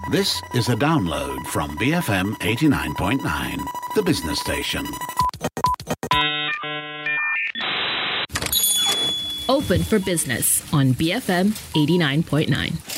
This is a download from BFM 89.9, the business station. Open for Business on BFM 89.9.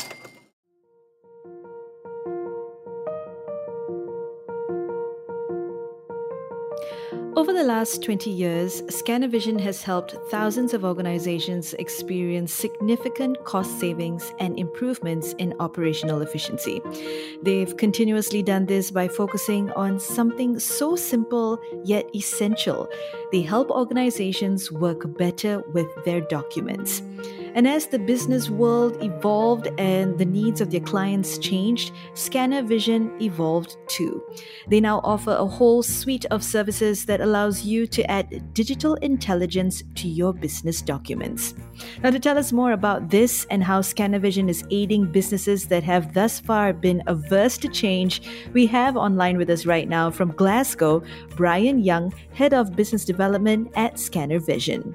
Over the last 20 years, Scanavision has helped thousands of organizations experience significant cost savings and improvements in operational efficiency. They've continuously done this by focusing on something so simple yet essential. They help organizations work better with their documents. And as the business world evolved and the needs of their clients changed, Scanavision evolved too. They now offer a whole suite of services that allows you to add digital intelligence to your business documents. Now, to tell us more about this and how Scanavision is aiding businesses that have thus far been averse to change, we have online with us right now from Glasgow, Brian Young, Head of Business Development at Scanavision.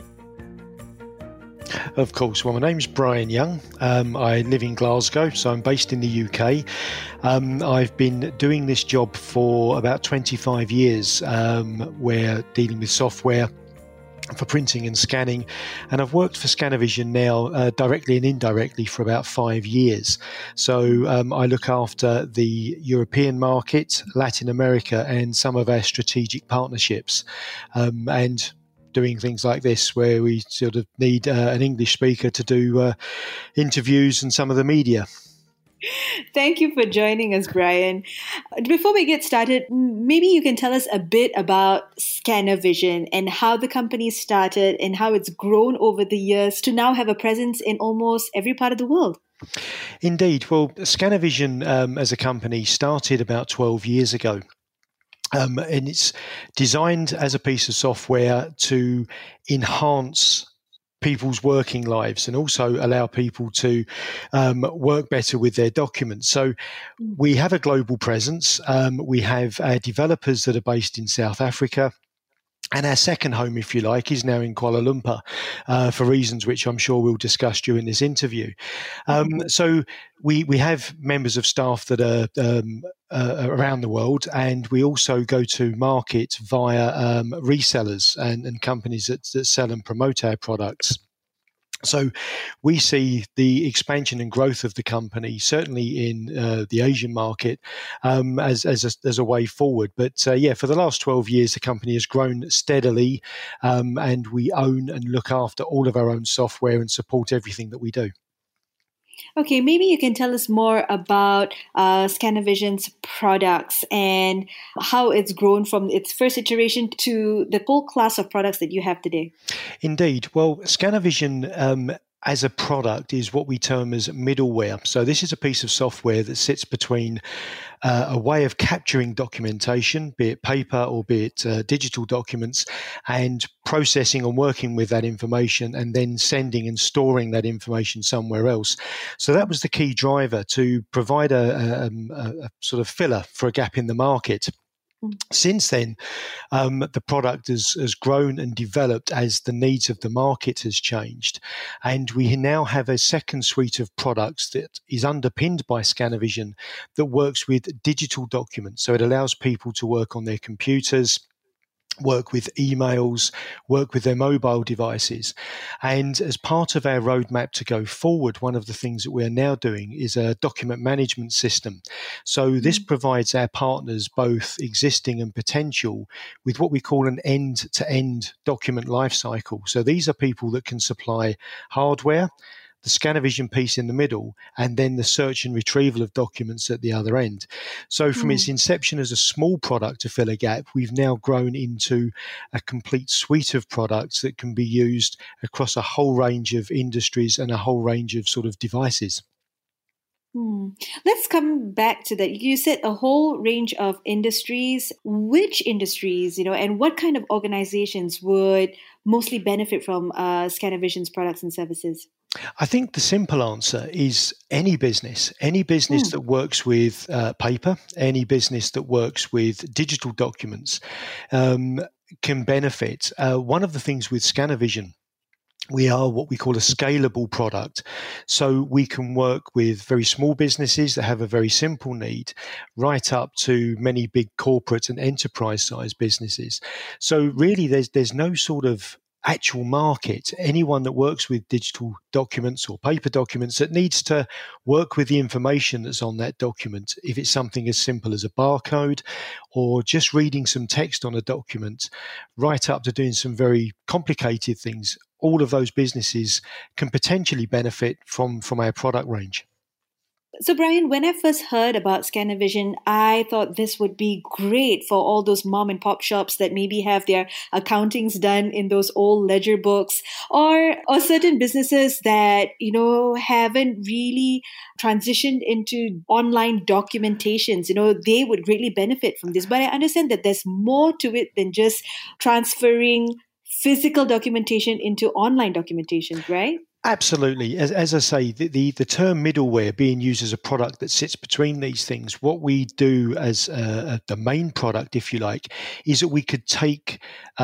Of course. Well, my name's Brian Young. I live in Glasgow, so I'm based in the UK. I've been doing this job for about 25 years, where dealing with software for printing and scanning, and I've worked for Scanavision now directly and indirectly for about 5 years. So I look after the European market, Latin America, and some of our strategic partnerships, and doing things like this where we sort of need an English speaker to do interviews and some of the media. Thank you for joining us, Brian. Before we get started, maybe you can tell us a bit about Scanavision and how the company started and how it's grown over the years to now have a presence in almost every part of the world. Indeed. Well, Scanavision as a company started about 12 years ago. And it's designed as a piece of software to enhance people's working lives and also allow people to work better with their documents. So we have a global presence. We have our developers that are based in South Africa. And our second home, if you like, is now in Kuala Lumpur for reasons which I'm sure we'll discuss during this interview. So we have members of staff that are around the world, and we also go to market via resellers and companies that sell and promote our products. So we see the expansion and growth of the company, certainly in the Asian market, as a way forward. But for the last 12 years, the company has grown steadily, and we own and look after all of our own software and support everything that we do. Okay, maybe you can tell us more about Scanavision's products and how it's grown from its first iteration to the full class of products that you have today. Indeed. Well, Scanavision as a product is what we term as middleware. So this is a piece of software that sits between a way of capturing documentation, be it paper or be it digital documents, and processing and working with that information and then sending and storing that information somewhere else. So that was the key driver to provide a sort of filler for a gap in the market. Since then, the product has grown and developed as the needs of the market has changed. And we now have a second suite of products that is underpinned by Scanavision that works with digital documents. So it allows people to work on their computers, work with emails, work with their mobile devices. And as part of our roadmap to go forward, one of the things that we are now doing is a document management system. So this provides our partners, both existing and potential, with what we call an end-to-end document lifecycle. So these are people that can supply hardware, the Scanavision piece in the middle, and then the search and retrieval of documents at the other end. So from its inception as a small product to fill a gap, we've now grown into a complete suite of products that can be used across a whole range of industries and a whole range of sort of devices. Let's come back to that. You said a whole range of industries. Which industries, and what kind of organizations would mostly benefit from Scanavision's products and services? I think the simple answer is any business that works with paper, any business that works with digital documents can benefit. One of the things with Scanavision we are what we call a scalable product. So we can work with very small businesses that have a very simple need, right up to many big corporate and enterprise size businesses. So really there's no sort of actual market. Anyone that works with digital documents or paper documents that needs to work with the information that's on that document, if it's something as simple as a barcode or just reading some text on a document, right up to doing some very complicated things, all of those businesses can potentially benefit from our product range. So, Brian, when I first heard about Scanavision, I thought this would be great for all those mom and pop shops that maybe have their accountings done in those old ledger books, or certain businesses that, haven't really transitioned into online documentations. They would greatly benefit from this. But I understand that there's more to it than just transferring physical documentation into online documentation, right? Absolutely. As I say, the term middleware being used as a product that sits between these things, what we do as the main product, if you like, is that we could take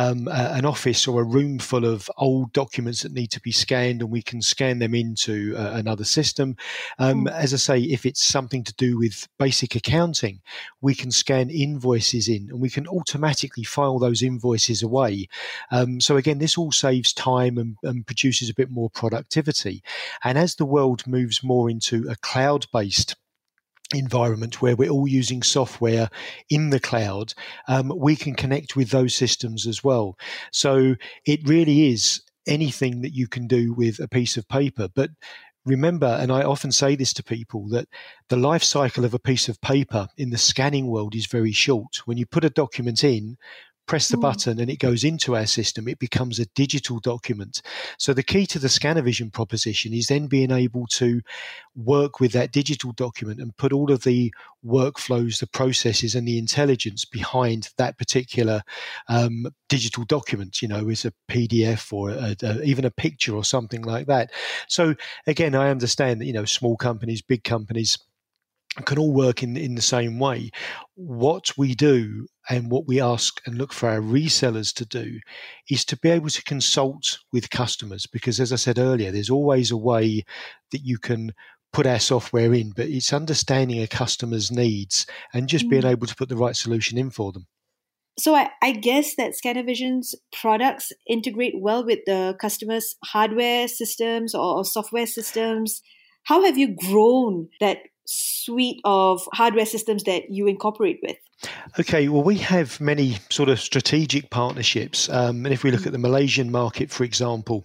an office or a room full of old documents that need to be scanned, and we can scan them into another system. As I say, if it's something to do with basic accounting, we can scan invoices in, and we can automatically file those invoices away. So again, this all saves time and produces a bit more productivity. And as the world moves more into a cloud-based environment where we're all using software in the cloud, we can connect with those systems as well. So it really is anything that you can do with a piece of paper. But remember, and I often say this to people, that the life cycle of a piece of paper in the scanning world is very short. When you put a document in, press the button and it goes into our system, it becomes a digital document. So the key to the Scanavision proposition is then being able to work with that digital document and put all of the workflows, the processes and the intelligence behind that particular digital document, as a PDF or even a picture or something like that. So again, I understand that, small companies, big companies can all work in the same way. What we do and what we ask and look for our resellers to do is to be able to consult with customers, because as I said earlier, there's always a way that you can put our software in, but it's understanding a customer's needs and just being able to put the right solution in for them. So I guess that Scanavision's products integrate well with the customer's hardware systems or software systems. How have you grown that suite of hardware systems that you incorporate with? Okay, well, we have many sort of strategic partnerships. And if we look at the Malaysian market, for example,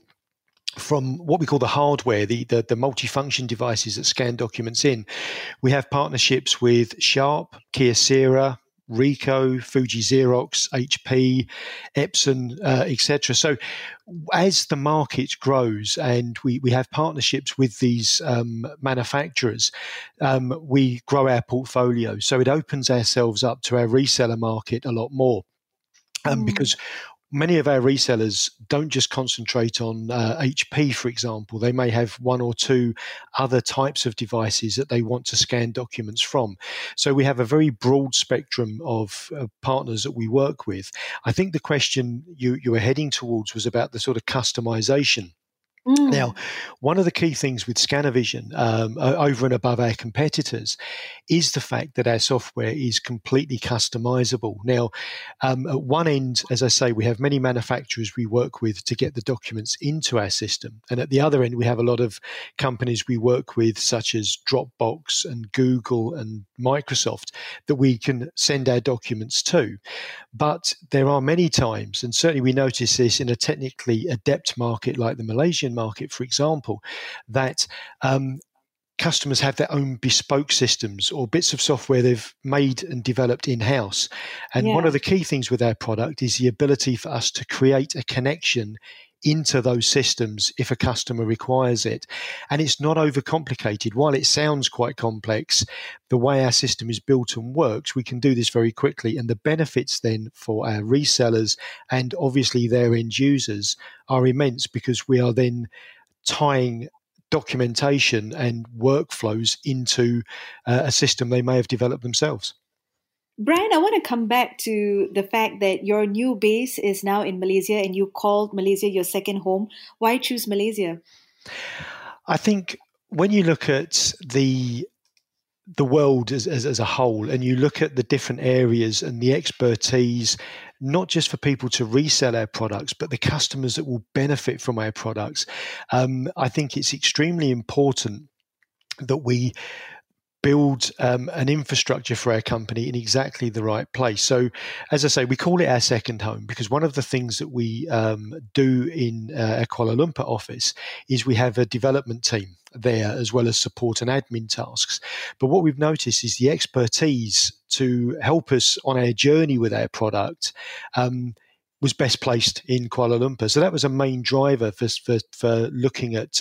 from what we call the hardware, the multifunction devices that scan documents in, we have partnerships with Sharp, Kyocera, Ricoh, Fuji Xerox, HP, Epson, etc. So as the market grows and we have partnerships with these manufacturers, we grow our portfolio. So it opens ourselves up to our reseller market a lot more. Because many of our resellers don't just concentrate on HP, for example. They may have one or two other types of devices that they want to scan documents from. So we have a very broad spectrum of partners that we work with. I think the question you were heading towards was about the sort of customization. Now, one of the key things with Scanavision, over and above our competitors, is the fact that our software is completely customizable. Now, at one end, as I say, we have many manufacturers we work with to get the documents into our system. And at the other end, we have a lot of companies we work with, such as Dropbox and Google and Microsoft, that we can send our documents to. But there are many times, and certainly we notice this in a technically adept market like the Malaysian market, for example, that customers have their own bespoke systems or bits of software they've made and developed in-house. And one of the key things with our product is the ability for us to create a connection into those systems if a customer requires it. And it's not overcomplicated. While it sounds quite complex, the way our system is built and works, we can do this very quickly. And the benefits then for our resellers and obviously their end users are immense, because we are then tying documentation and workflows into a system they may have developed themselves. Brian, I want to come back to the fact that your new base is now in Malaysia and you called Malaysia your second home. Why choose Malaysia? I think when you look at the world as a whole, and you look at the different areas and the expertise, not just for people to resell our products, but the customers that will benefit from our products, I think it's extremely important that we build an infrastructure for our company in exactly the right place. So, as I say, we call it our second home because one of the things that we do in our Kuala Lumpur office is we have a development team there as well as support and admin tasks. But what we've noticed is the expertise to help us on our journey with our product was best placed in Kuala Lumpur. So that was a main driver for looking at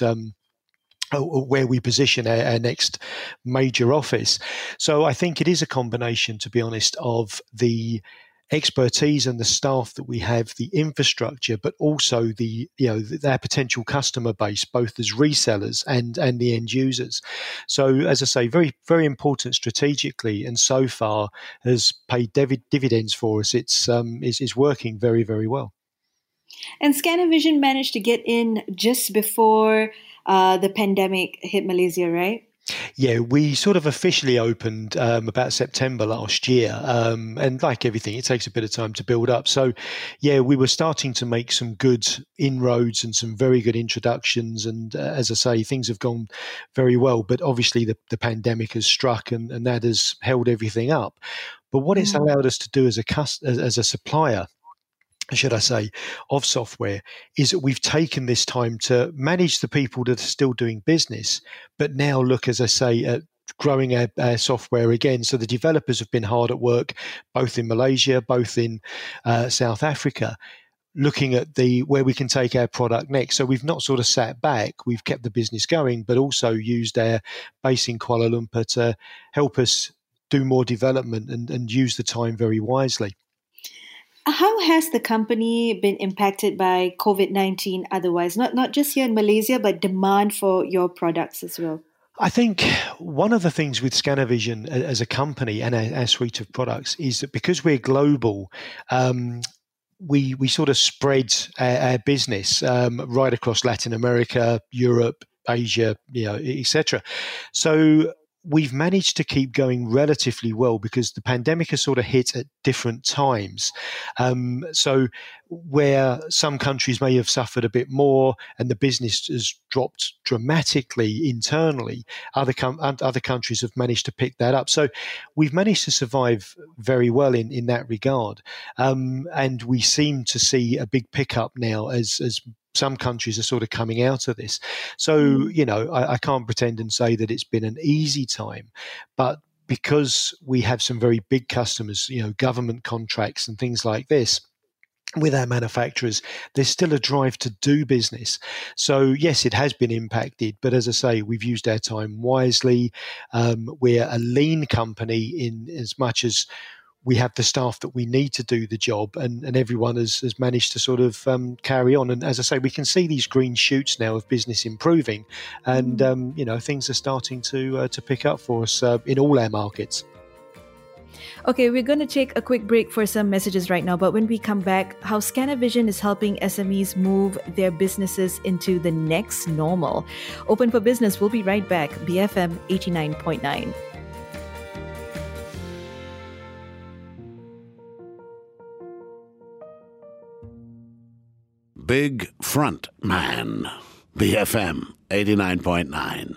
where we position our next major office. So I think it is a combination, to be honest, of the expertise and the staff that we have, the infrastructure, but also their potential customer base, both as resellers and the end users. So, as I say, very, very important strategically, and so far has paid dividends for us. It's is working very, very well. And Scanavision managed to get in just before the pandemic hit Malaysia, right? Yeah, we sort of officially opened about September last year. And like everything, it takes a bit of time to build up. So, yeah, we were starting to make some good inroads and some very good introductions. And as I say, things have gone very well. But obviously, the pandemic has struck and that has held everything up. But what it's allowed us to do as a supplier, should I say, of software, is that we've taken this time to manage the people that are still doing business, but now look, as I say, at growing our software again. So the developers have been hard at work, both in Malaysia, both in South Africa, looking at where we can take our product next. So we've not sort of sat back, we've kept the business going, but also used our base in Kuala Lumpur to help us do more development and use the time very wisely. How has the company been impacted by COVID-19 otherwise? Not just here in Malaysia, but demand for your products as well? I think one of the things with Scanavision as a company and our suite of products is that because we're global, we sort of spread our business right across Latin America, Europe, Asia, etc. So we've managed to keep going relatively well because the pandemic has sort of hit at different times. So where some countries may have suffered a bit more and the business has dropped dramatically internally, other countries have managed to pick that up. So we've managed to survive very well in that regard. And we seem to see a big pickup now as some countries are sort of coming out of this. So, I can't pretend and say that it's been an easy time, but because we have some very big customers, government contracts and things like this, with our manufacturers, there's still a drive to do business. So, yes, it has been impacted, but as I say, we've used our time wisely. We're a lean company in as much as we have the staff that we need to do the job, and everyone has managed to sort of carry on. And as I say, we can see these green shoots now of business improving, and things are starting to pick up for us in all our markets. Okay, we're going to take a quick break for some messages right now, but when we come back, how Scanavision is helping SMEs move their businesses into the next normal. Open for Business, we'll be right back. BFM 89.9. Big Front Man, BFM 89.9.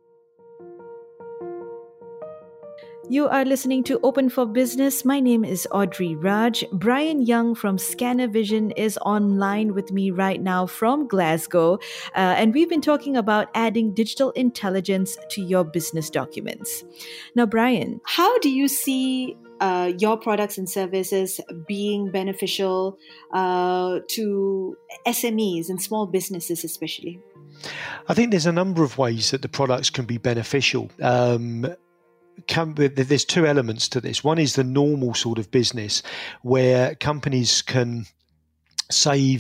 You are listening to Open for Business. My name is Audrey Raj. Brian Young from Scanavision is online with me right now from Glasgow. And we've been talking about adding digital intelligence to your business documents. Now, Brian, how do you see your products and services being beneficial to SMEs and small businesses especially? I think there's a number of ways that the products can be beneficial. There's two elements to this. One is the normal sort of business where companies can save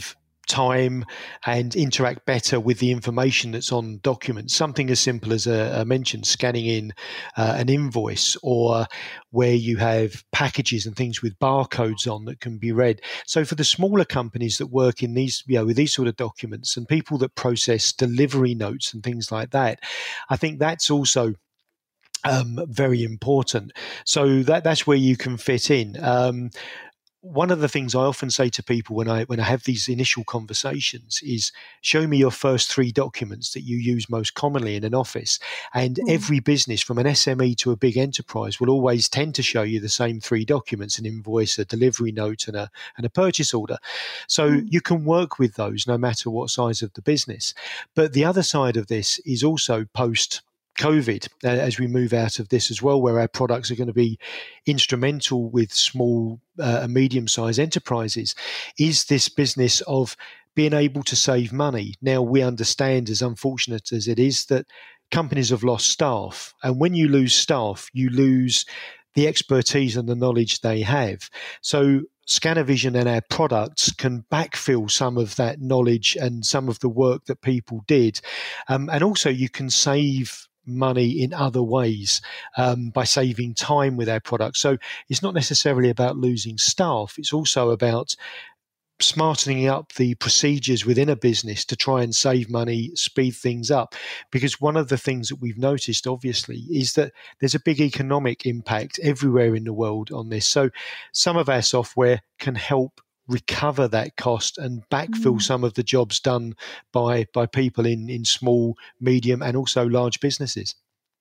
time and interact better with the information that's on documents. Something as simple as I mentioned, scanning in an invoice, or where you have packages and things with barcodes on that can be read. So for the smaller companies that work in these, with these sort of documents, and people that process delivery notes and things like that, I think that's also very important. So that's where you can fit in. One of the things I often say to people when I have these initial conversations is, show me your first 3 documents that you use most commonly in an office. And every business, from an SME to a big enterprise, will always tend to show you the same 3 documents: an invoice, a delivery note, and a purchase order. So you can work with those no matter what size of the business. But the other side of this is also post-COVID, as we move out of this as well, where our products are going to be instrumental with small and medium-sized enterprises, is this business of being able to save money. Now, we understand, as unfortunate as it is, that companies have lost staff. And when you lose staff, you lose the expertise and the knowledge they have. So Scanavision and our products can backfill some of that knowledge and some of the work that people did. And also you can save money in other ways by saving time with our products. So it's not necessarily about losing staff. It's also about smartening up the procedures within a business to try and save money, speed things up. Because one of the things that we've noticed, obviously, is that there's a big economic impact everywhere in the world on this. So some of our software can help recover that cost and backfill some of the jobs done by people in small, medium, and also large businesses.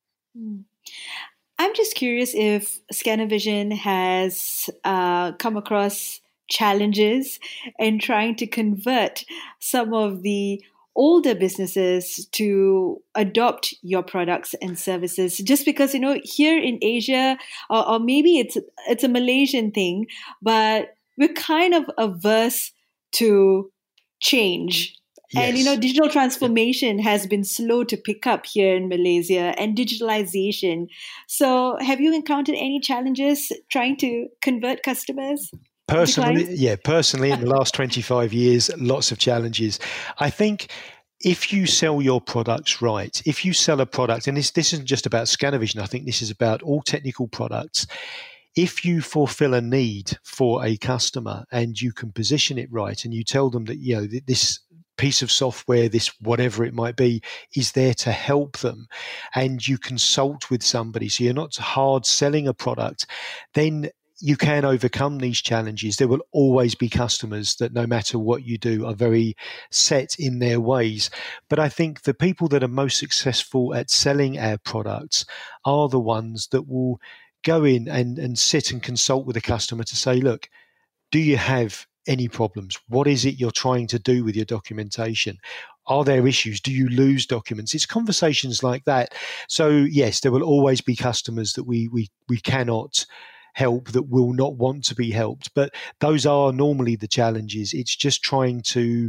I'm just curious if Scanavision has come across challenges in trying to convert some of the older businesses to adopt your products and services, just because, here in Asia, or maybe it's a Malaysian thing, but we're kind of averse to change. Yes. And, digital transformation has been slow to pick up here in Malaysia, and digitalization. So have you encountered any challenges trying to convert customers? Personally, in the last 25 years, lots of challenges. I think if you sell your products right, if you sell a product, and this isn't just about Scanavision, I think this is about all technical products. If you fulfill a need for a customer and you can position it right, and you tell them that, this piece of software, this whatever it might be, is there to help them, and you consult with somebody, so you're not hard selling a product, then you can overcome these challenges. There will always be customers that, no matter what you do, are very set in their ways. But I think the people that are most successful at selling our products are the ones that will go in and sit and consult with a customer to say, look, do you have any problems? What is it you're trying to do with your documentation? Are there issues? Do you lose documents? It's conversations like that. So yes, there will always be customers that we cannot help, that will not want to be helped. But those are normally the challenges. It's just trying to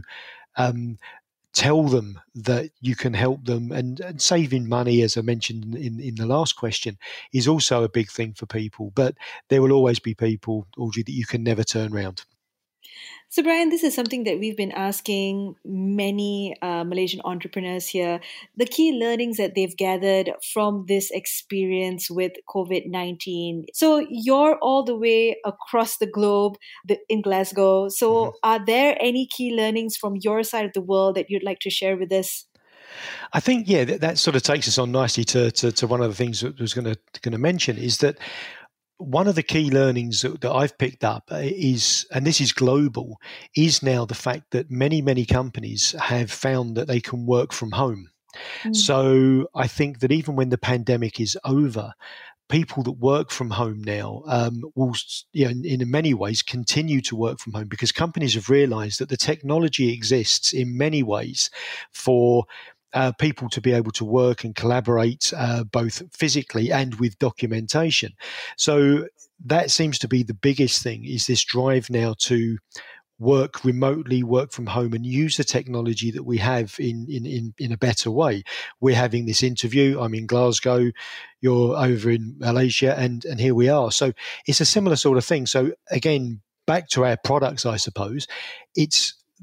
tell them that you can help them, and saving money, as I mentioned in the last question, is also a big thing for people. But there will always be people, Audrey, that you can never turn around. So, Brian, this is something that we've been asking many Malaysian entrepreneurs here. The key learnings that they've gathered from this experience with COVID-19. So you're all the way across the globe in Glasgow. So are there any key learnings from your side of the world that you'd like to share with us? I think, that sort of takes us on nicely to one of the things that I was going to mention, is that one of the key learnings that I've picked up is, and this is global, is now the fact that many, many companies have found that they can work from home. So I think that even when the pandemic is over, people that work from home now will, in many ways, continue to work from home, because companies have realized that the technology exists in many ways for people to be able to work and collaborate both physically and with documentation. So that seems to be the biggest thing, is this drive now to work remotely, work from home, and use the technology that we have in a better way. We're having this interview. I'm in Glasgow, you're over in Malaysia, and here we are. So it's a similar sort of thing. So again, back to our products, I suppose, it's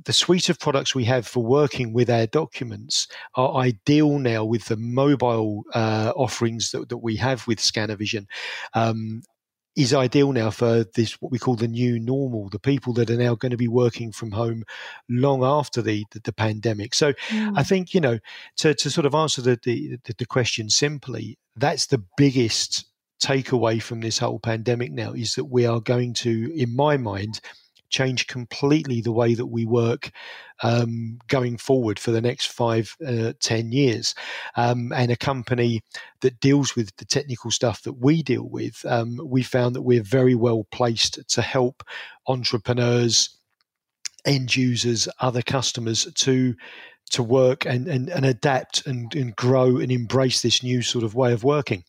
the suite of products we have for working with our documents are ideal now with the mobile offerings that we have with ScannerVision. Is ideal now for this, what we call the new normal, the people that are now going to be working from home long after the pandemic. So I think, to sort of answer the question simply, that's the biggest takeaway from this whole pandemic now, is that we are going to, in my mind, change completely the way that we work going forward for the next 5-10 years. And a company that deals with the technical stuff that we deal with, we found that we're very well placed to help entrepreneurs, end users, other customers to work and adapt and grow and embrace this new sort of way of working.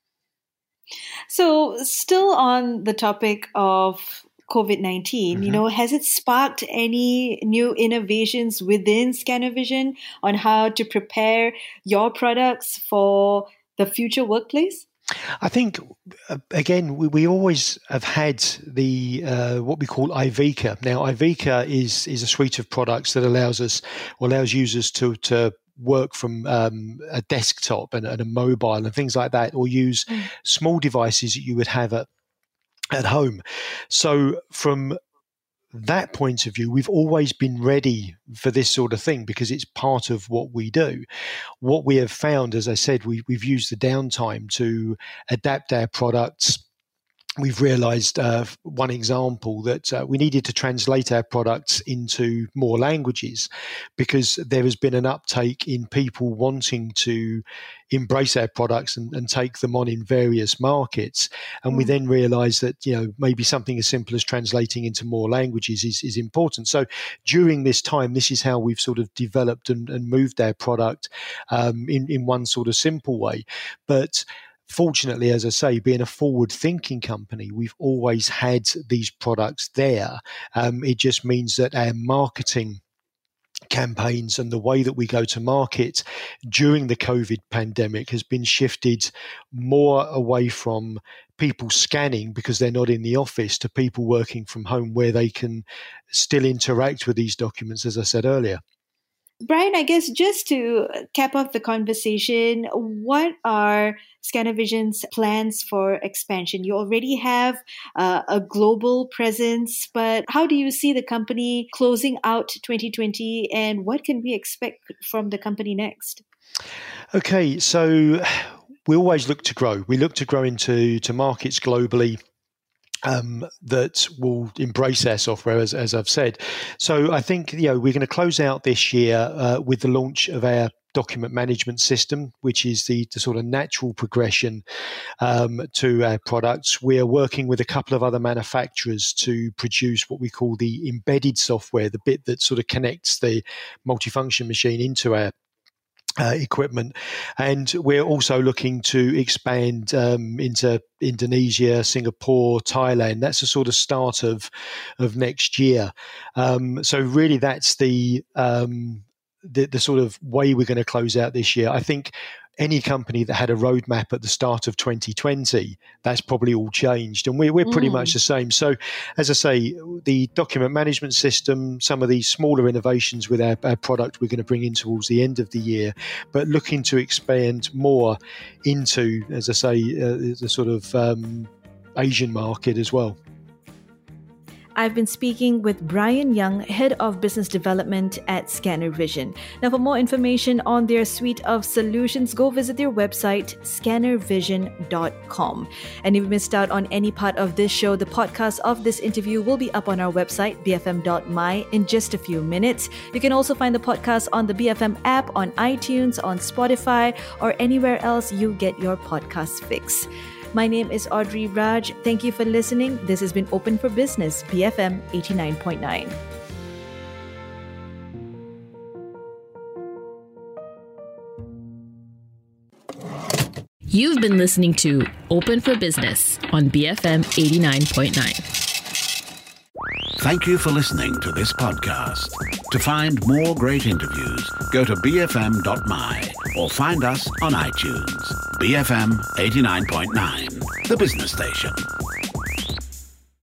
So still on the topic of COVID-19, has it sparked any new innovations within ScannerVision on how to prepare your products for the future workplace? I think, again, we always have had the what we call Ivica. Now, Ivica is a suite of products that allows users to work from a desktop and a mobile and things like that, or use small devices that you would have at home. So from that point of view, we've always been ready for this sort of thing because it's part of what we do. What we have found, as I said, we've used the downtime to adapt our products. We've realized, one example, that we needed to translate our products into more languages because there has been an uptake in people wanting to embrace our products and take them on in various markets. And we then realized that, maybe something as simple as translating into more languages is important. So during this time, this is how we've sort of developed and moved our product in one sort of simple way. But fortunately, as I say, being a forward-thinking company, we've always had these products there. It just means that our marketing campaigns and the way that we go to market during the COVID pandemic has been shifted more away from people scanning because they're not in the office to people working from home where they can still interact with these documents, as I said earlier. Brian, I guess just to cap off the conversation, what are ScannerVision's plans for expansion? You already have a global presence, but how do you see the company closing out 2020 and what can we expect from the company next? Okay, so we always look to grow. We look to grow into markets globally that will embrace our software, as I've said. So I think we're going to close out this year with the launch of our document management system, which is the sort of natural progression to our products. We are working with a couple of other manufacturers to produce what we call the embedded software, the bit that sort of connects the multifunction machine into our equipment, and we're also looking to expand into Indonesia, Singapore, Thailand. That's the sort of start of next year. So really, that's the sort of way we're going to close out this year. I think any company that had a roadmap at the start of 2020, that's probably all changed. And we're pretty much the same. So, as I say, the document management system, some of these smaller innovations with our product we're going to bring in towards the end of the year, but looking to expand more into, as I say, the sort of Asian market as well. I've been speaking with Brian Young, Head of Business Development at ScannerVision. Now, for more information on their suite of solutions, go visit their website, scannervision.com. And if you missed out on any part of this show, the podcast of this interview will be up on our website, bfm.my, in just a few minutes. You can also find the podcast on the BFM app, on iTunes, on Spotify, or anywhere else you get your podcast fix. My name is Audrey Raj. Thank you for listening. This has been Open for Business, BFM 89.9. You've been listening to Open for Business on BFM 89.9. Thank you for listening to this podcast. To find more great interviews, go to bfm.my or find us on iTunes. BFM 89.9, the business station.